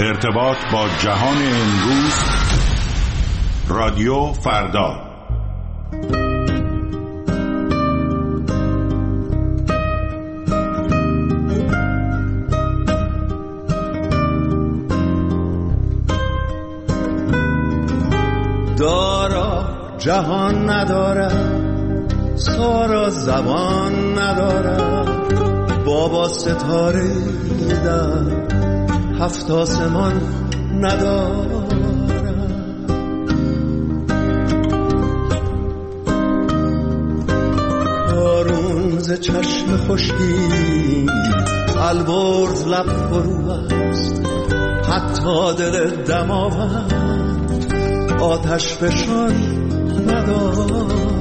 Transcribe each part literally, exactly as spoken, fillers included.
ارتباط با جهان امروز، رادیو فردا. دارا جهان ندارد، سارا زبان ندارد، بابا ستاره در هفت آسمان ندارد. کارون ز چشم خشکی البرز لب فرو است، حتی دل دماوند آتش فشان ندارد.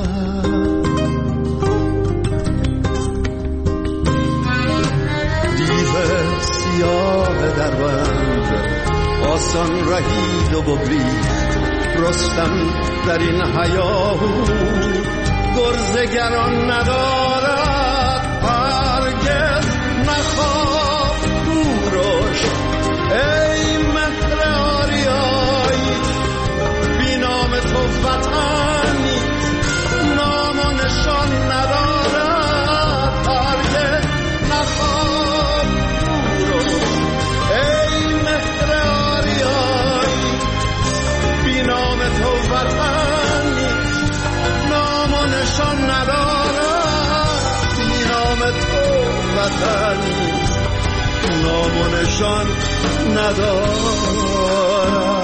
سیاه در بند آسان رهید و بگریخت، رستم در این هیاهو گرزگران ندارد. هرگز نخواب کوروش ای مهر آریایی، بی نام تو وطن نیست، نام و نشان ندارد. هرگز نخواب ای مهر آریایی، بی نام تو وطن نیست، نام و نشان ندارد. بی نام تو وطن نیست، نام و نشان ندارد.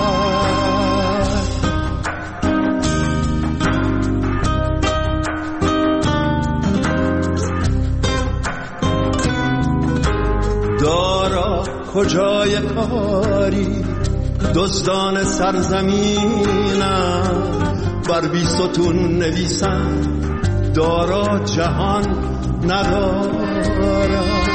دارا کجای کاری دزدان سرزمینم، بر بی ستون نویسن دارا جهان ندارد.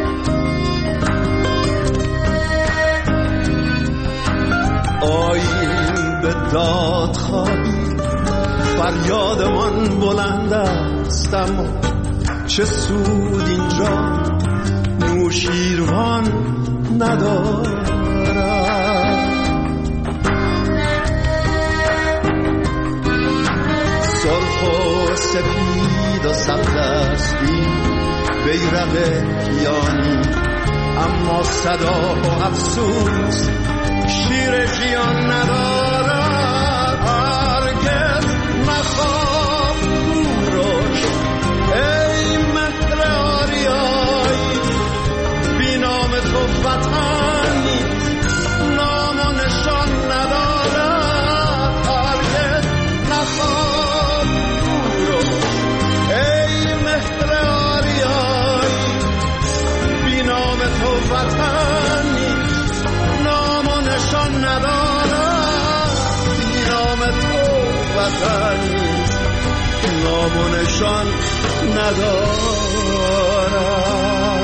آیین به داد خواهی فریادمان بلند است، اما چه سود اینجا نوشیروان ندارد. سرخ و سپید و سبز استی بیرق کیانی، اما صدا و افسوس شیر ژیان ندارد. هرگز مخواب کوروش ای مهر آریایی، بی نام تو وطن نیست، نام و نشان ندارد. هرگز نخواب کوروش ای مهر آریایی، بی نام تو وطن نیست، نام و نشان ندارد. بی نام تو وطن نیست، نام و نشان ندارد.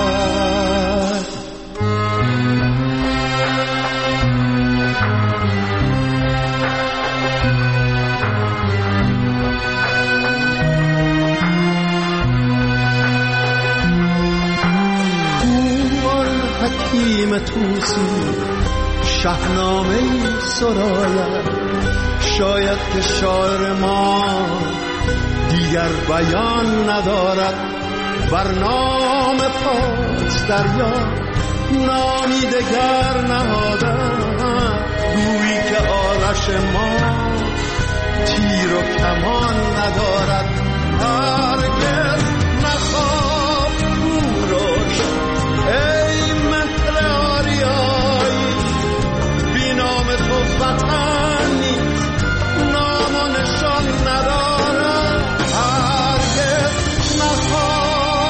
حکیم توسی شاهنامه سراید، شاید که شاعر ما دیگر بیان ندارد. بر نام پاس دریا نامی دگر نهادند، گویی که آرش ما تیر و کمان ندارد. هرگز نخواب کوروش ای مهر آریایی، بی نام تو وطن نیست، نام و نشان ندارد. هرگز نخواب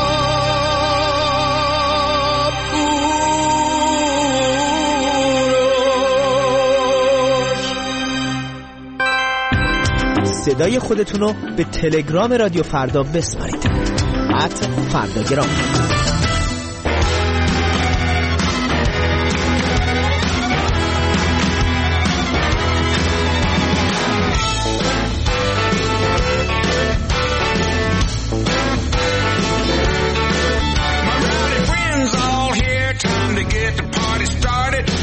کوروش. صدای خودتونو به تلگرام رادیو فردا بسپارید. ات فرداگرام. Time to get the party started.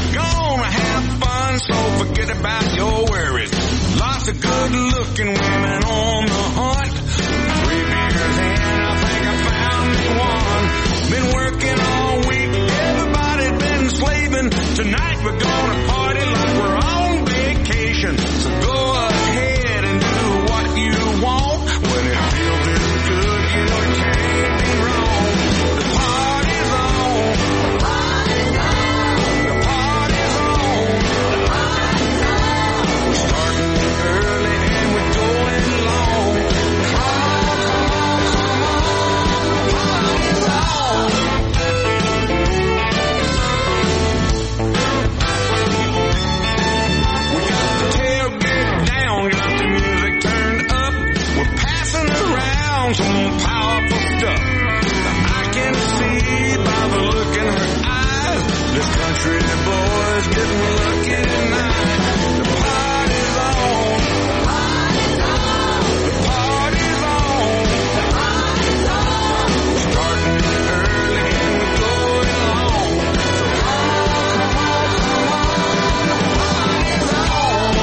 country boys getting lucky tonight. The party's on. The party's on. The party's on. The party's on. Starting early and we're going long. So come on, come on, come on. The party's on.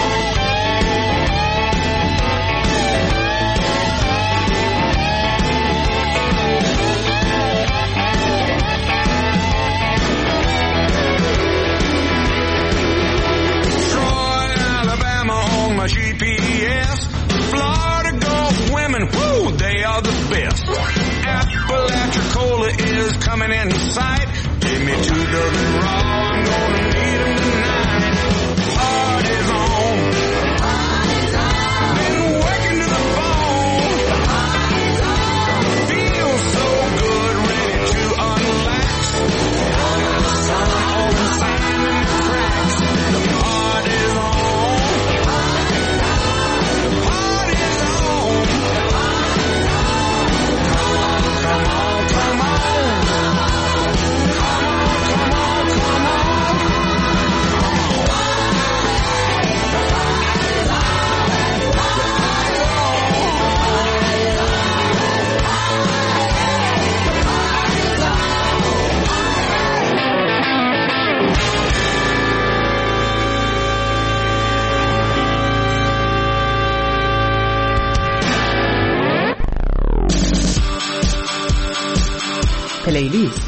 G P S, Florida Gulf women, whoo, they are the best. Apalachicola is coming in sight. Give me two dozen raw, I'm gonna need them tonight. Party's on. Party's on. Been working to the bone. Party's on. Feel so good, ready to unlax. Under the sun, all the sand and the cracks. The party's on. پلیلیست.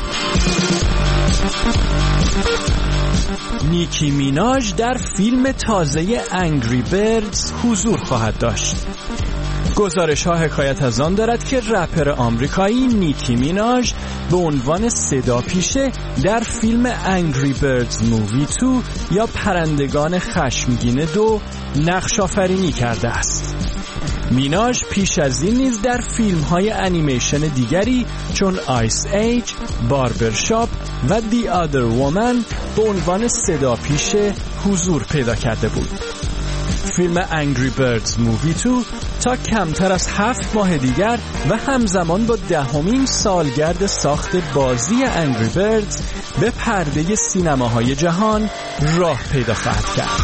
نیکی میناژ در فیلم تازه انگری بردز حضور خواهد داشت. گزارش ها حکایت از آن دارد که رپر آمریکایی نیکی میناژ به عنوان صدا پیشه در فیلم انگری بردز مووی دو یا پرندگان خشمگین دو نقش آفرینی کرده است. میناژ پیش از این نیز در فیلم های انیمیشن دیگری چون آیس ایج، باربرشاپ و دی آدر وومن به عنوان صدا پیشه حضور پیدا کرده بود. فیلم انگری بردز مووی دو تا کمتر از هفت ماه دیگر و همزمان با دهمین سالگرد ساخت بازی انگری بردز به پرده سینماهای جهان راه پیدا خواهد کرد.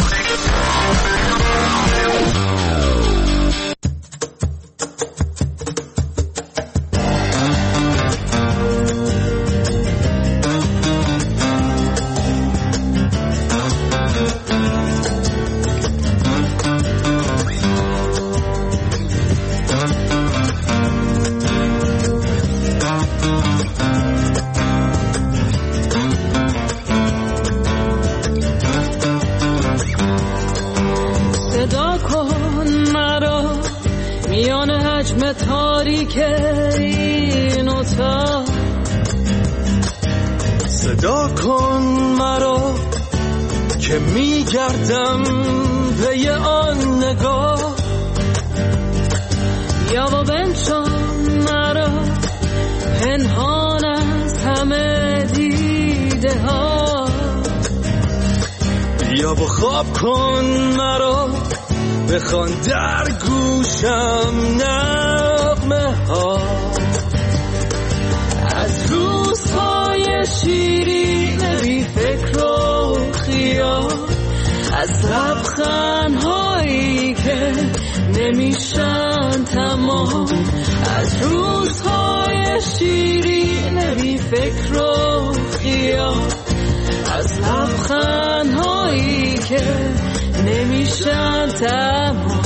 تاریک این اتاق صدا کن مرا که میگردم پی آن نگاه، یا و بنشان مرا پنهان از همه دیده ها، یا و خواب کن مرا بخوان در گوشم نغمه ها، از روزهای شیرین بی فکر و خیال، از لبخندهایی که نمیشن تمام، از روزهای شیرین بی فکر و خیال، از لبخندهایی که نمیشن تمام.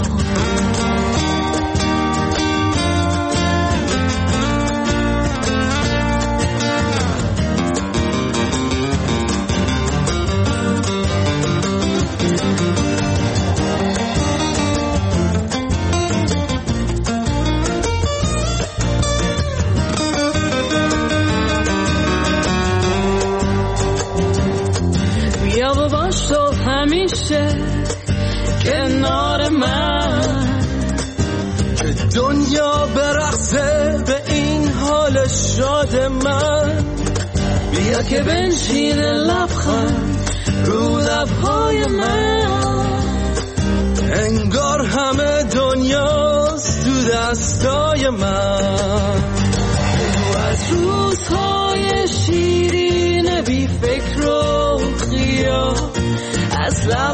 بیا و باش تو همیشه کنار من، که دنیا برقصه به این حال شاد من، بیا که بنشین لبخند رو لبهای من، انگار همه دنیاست تو دستای من، از روزهای شیرین بی فکر و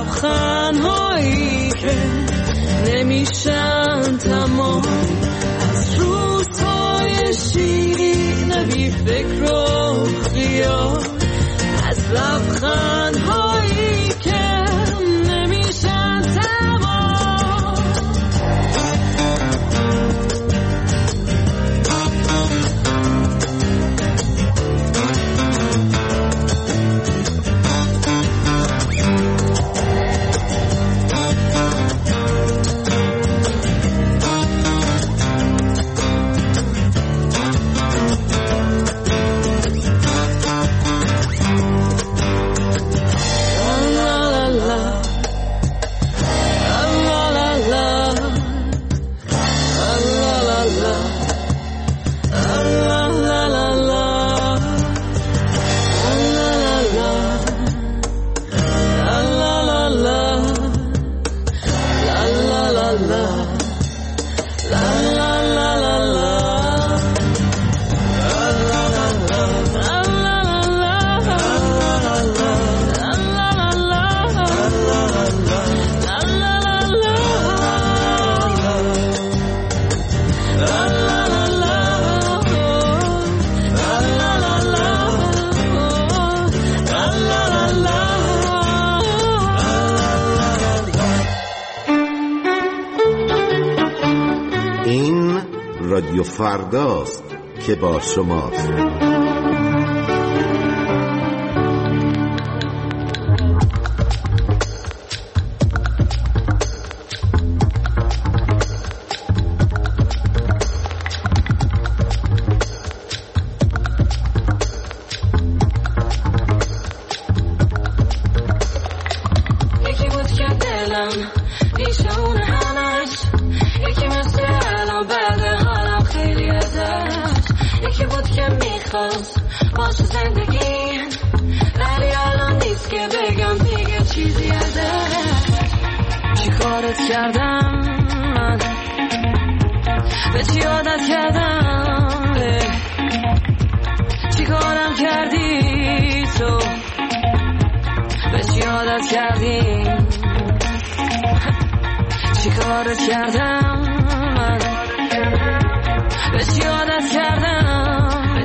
لبخندهایی که نمیشن تمام، از روزهای شیرین بی فکر و خیال، از لبخندهایی که نمیشن تمام. رادیو فرداست که با شماست. یکی بود که دلم پیش اون همش، یکی مثل الان بعد حالم خیلی ازش، یکی بود که میخواست باشه زندگی، ولی الان نیست که بگم دیگه چیزی ازش. چی کارت کردم من، به چی عادت کردم، چی کارم کردی تو، به چی عادت کردی، چی کارت کردم من، به چی عادت کردم،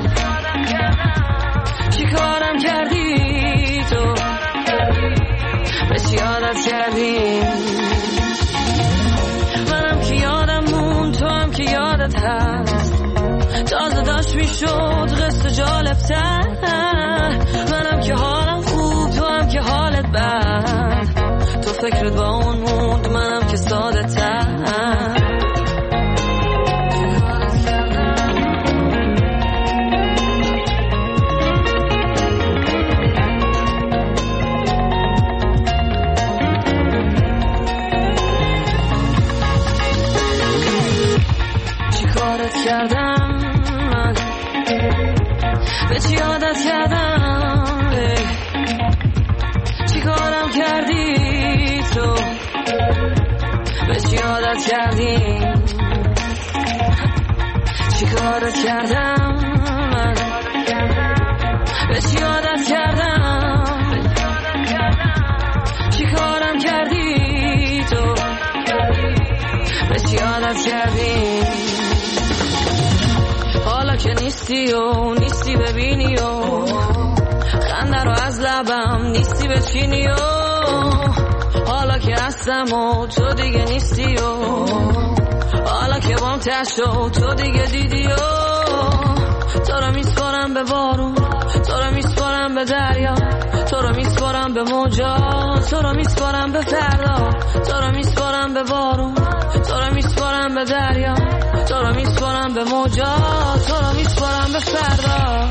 چی کارم کردی تو، به چی عادت کردی. منم که یادم مون، تو هم که یادت هست، تازه داشت میشد قصه جالب تر. منم که حالم خوب، تو هم که حالت بد، تو فکرت با اون موند، منم که ساده تر. چی کارت کردم من، به چی عادت کردم، چی کارم کردی تو، به چی عادت کردی، چی کارت کردم من، به چی عادت کردم، چی کارم کردی تو، به چی عادت کردی. حالا که نیستی و نیستی ببینی و خنده رو از لبم نیستی بچینی و حالا که هستم و تو دیگه نیستی و حالا که بام تشو تو دیگه دیدی و تو رو میسپارم به بارون، تو رو میسپارم به دریا، تو رو میسپارم به موجا، تو رو میسپارم به فردا، تو رو میسپارم به بارون، تو رو میسپارم به دریا، تو رو میسپارم به موجا، تو رو میسپارم به فردا.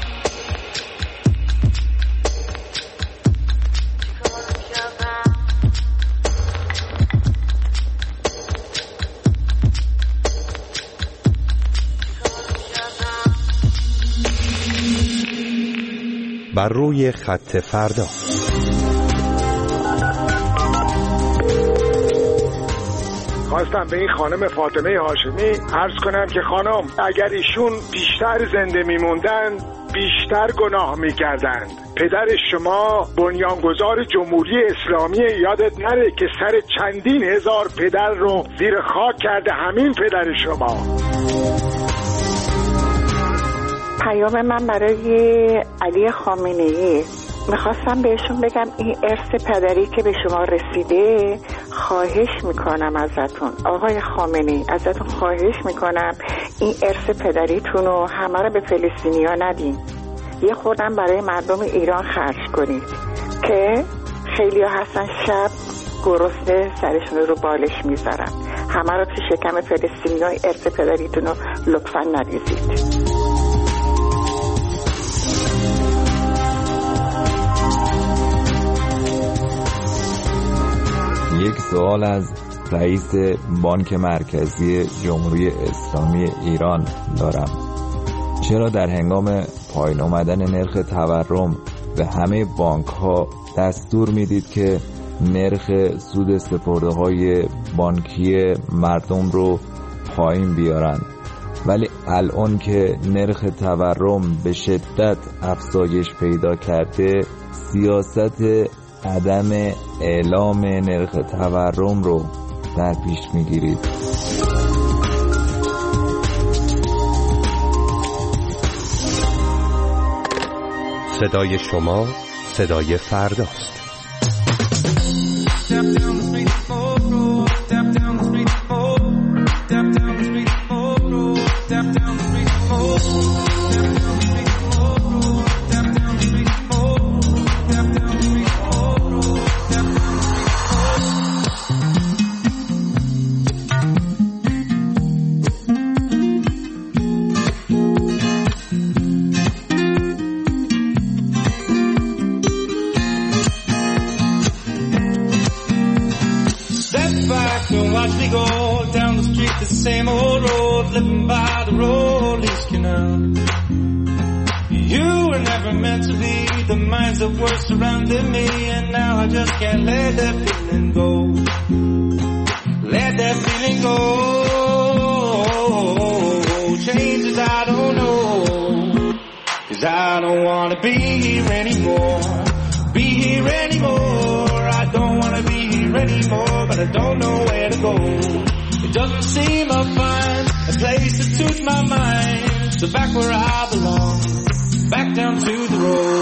بر روی خط فردا. خواستم به این خانم فاطمه هاشمی عرض کنم که خانم اگر ایشون بیشتر زنده میموندن بیشتر گناه میکردند. پدر شما بنیانگذار جمهوری اسلامی، یادت نره که سر چندین هزار پدر رو زیر خاک کرده همین پدر شما. پیام من برای علی خامنه‌ای، میخواستم بهشون بگم این ارث پدری که به شما رسیده، خواهش میکنم ازتون آقای خامنه‌ای، ازتون خواهش میکنم این ارث پدریتون رو همه رو به فلسطینیا ندین، یه خوردم برای مردم ایران خرج کنید که خیلی ها هستن شب گرسنه سرشون رو بالش میذارن. همه رو تو شکم فلسطینیا ارث پدریتون رو لطفا نریزید. یک سوال از رئیس بانک مرکزی جمهوری اسلامی ایران دارم. چرا در هنگام پایین آمدن نرخ تورم به همه بانک ها دستور میدید که نرخ سود سپرده های بانکی مردم رو پایین بیارن، ولی الان که نرخ تورم به شدت افزایش پیدا کرده سیاست عدم اعلام نرخ تورم رو در پیش میگیرید؟ صدای شما صدای فرداست. Watch me go down the street, the same old road, living by the Rollies Canal. You were never meant to be the minds that were surrounding me, and now I just can't let that feeling go. Let that feeling go. Changes I don't know, 'cause I don't wanna be here anymore. Be here anymore. I don't wanna be here anymore, but I don't know where to go. It doesn't seem I'll find a place that suits my mind. So back where I belong, back down to the road.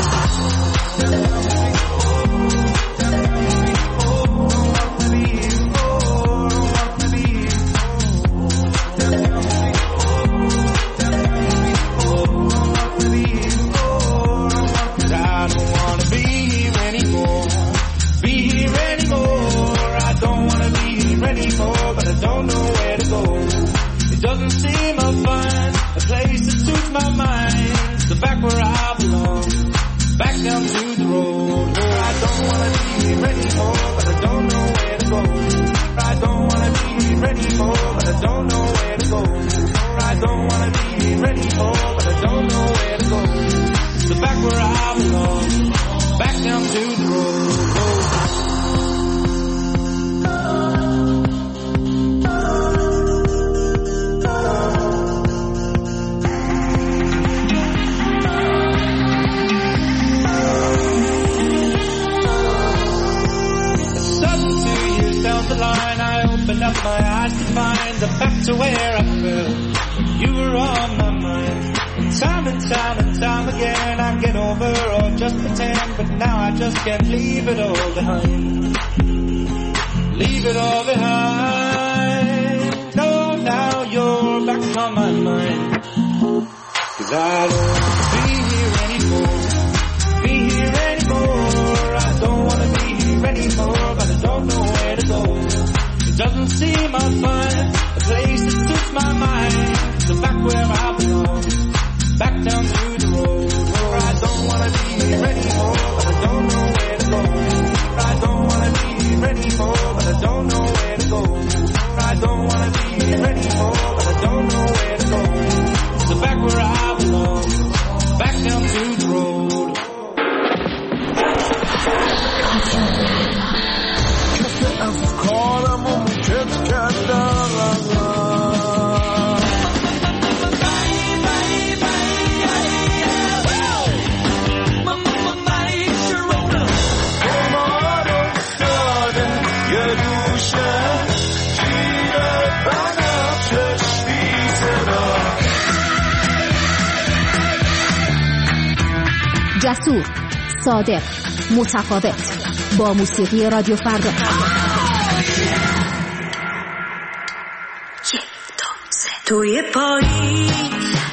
Can't leave it all behind. Leave it all behind. No, now you're back on my mind. 'Cause I don't want to be here anymore. Be here anymore. I don't want to be here anymore, but I don't know where to go. It doesn't seem I'll find a place that suits my mind. So back where I belong, back down to the road. Oh, I don't want to be here anymore, but I don't know where to go. I don't want to be here anymore, but I don't know where to go. I don't want to be here anymore, but I don't know where to go. So back where I belong, back down to the road. کسی از کارمون کت کردم جسور، صادق، متفاوت، با موسیقی رادیو فردا. توی پاییز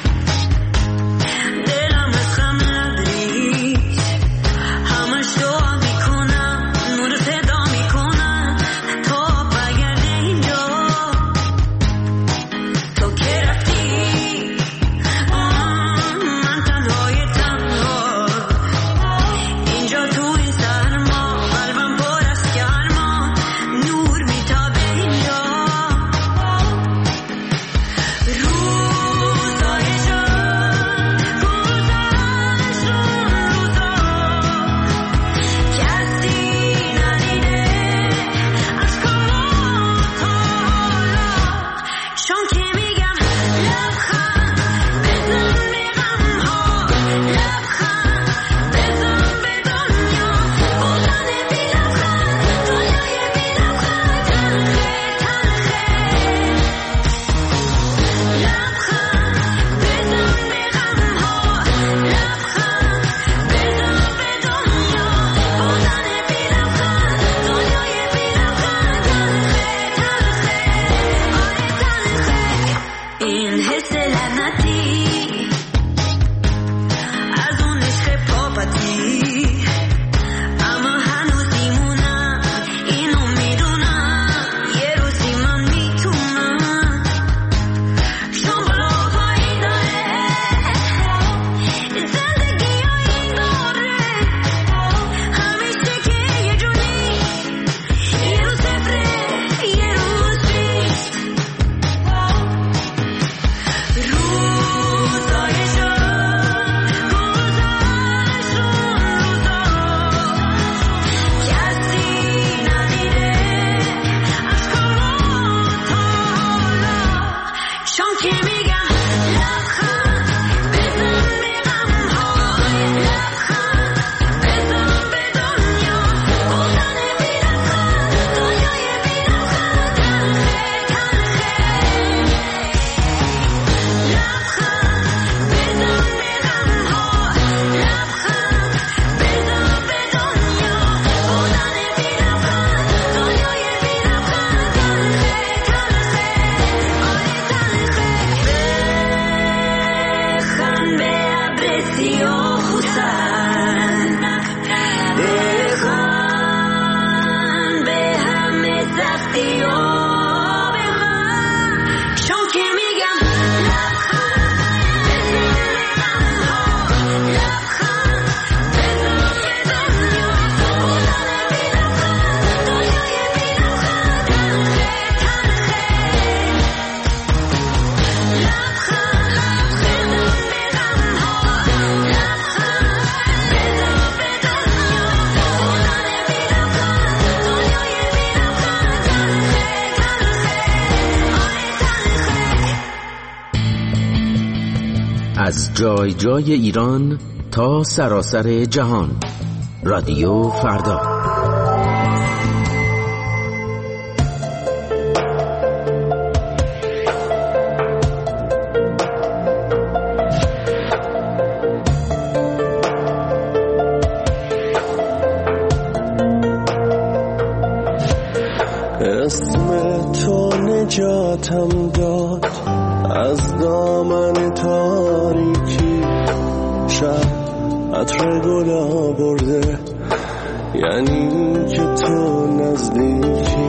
دلم خم نداری، همش دعا میکنم نور صدا میکنم تا برگرده اینجا. تو که رفتی من تنهای تنها اینجا تو این سرما، قلبم پر از گرما، نور میتابه اینجا. از جای جای ایران تا سراسر جهان، رادیو فردا. اسم تو نجاتم داد از دامن تاریکی، شب عطر گل آورده یعنی که تو نزدیکی.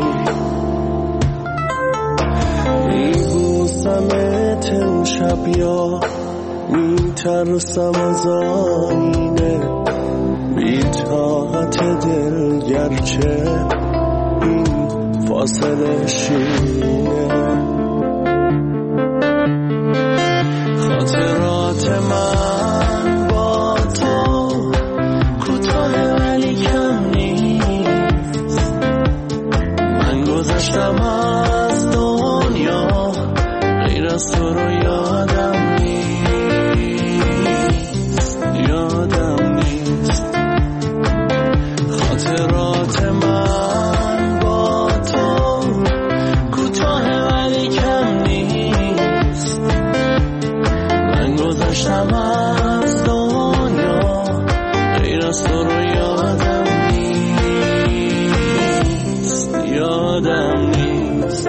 میبوسمت امشب یا میترسم از آینه، بی‌طاقت دل گرچه این فاصله شینه. خاطرات من با تو کوتاه ولی کم نیست، من گذشتم از دنیا غیر از تو رو یادم نیست، یادم نیست. خاطرات من با تو کوتاه ولی کم نیست، من گذشتم از دنیا غیر از تو رو یادم نیست، یادم نیست.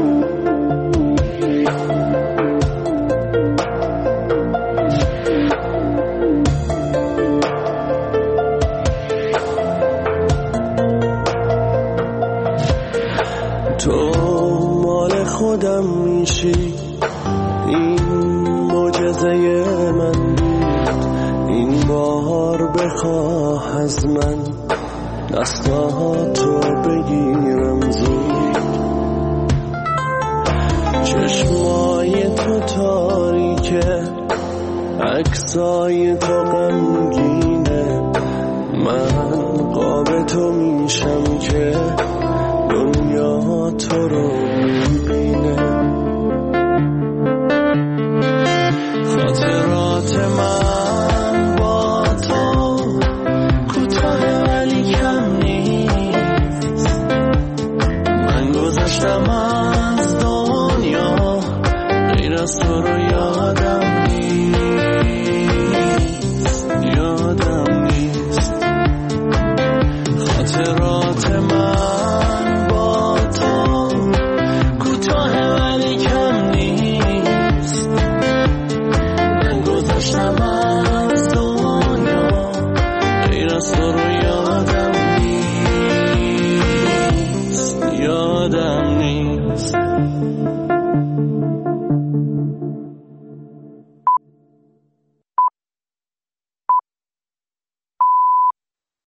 تو مال خودم میشی، این معجزه من بود. این بار بخواه از من دستاتو بگیرم زود. چشمای تو تاریکه، عکسای تو غمگینه. من قاب تو میشم که دنیا تو رو میبینه. خاطرات من با تو کوتاه ولی کم نیست. من گذشتم از دنیا، غیر از تو رو یادم نیست، یادم نیست. خاطرات من با تو کوتاه ولی کم نیست. من گذشتم از دنیا، غیر از تو رو یادم